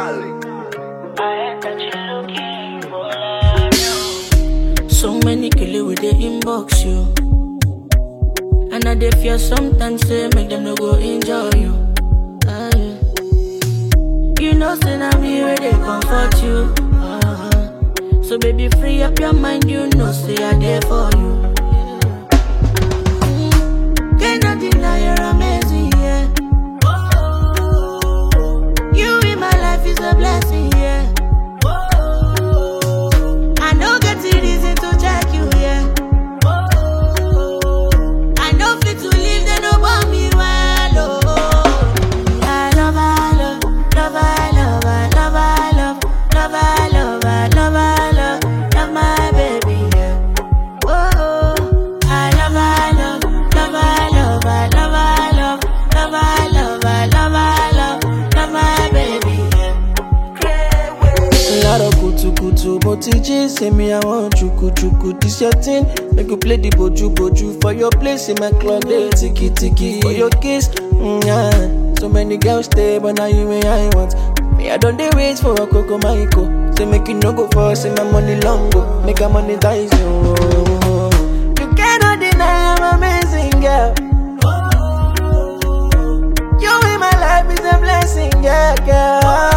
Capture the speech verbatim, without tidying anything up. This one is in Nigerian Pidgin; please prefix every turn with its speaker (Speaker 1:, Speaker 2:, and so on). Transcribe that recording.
Speaker 1: So many killer with the inbox you, and I dey fear sometimes say make them no go enjoy you. Ah, yeah. You know say na me where they comfort you. Uh-huh. So baby free up your mind, you know say I there for you. Mm. Cannot deny you're amazing, yeah. You in my life is a blessing, yeah. I know get the reason to check you, yeah. I know fit to leave, they no want me well, oh. I love, I love, love, I love, I love, I love, love, I love, I love, I love, love my baby, yeah. Whoa, I love, I love, love, I love, I love, I love, love, I love, I love, I love, love my baby, yeah.
Speaker 2: A lot of kutu kutu, motiji say me I want chuku chuku. This your thing, make you play the boju boju for your place in my club. They tiki tiki for your kiss, mm, yeah. So many girls stay, but now you me I want. Me I don't dey wait for a coco maiko. Say make you no go for, say my money long go, make I monetize you. You cannot deny I'm amazing, girl. You in my life is a blessing, yeah, girl.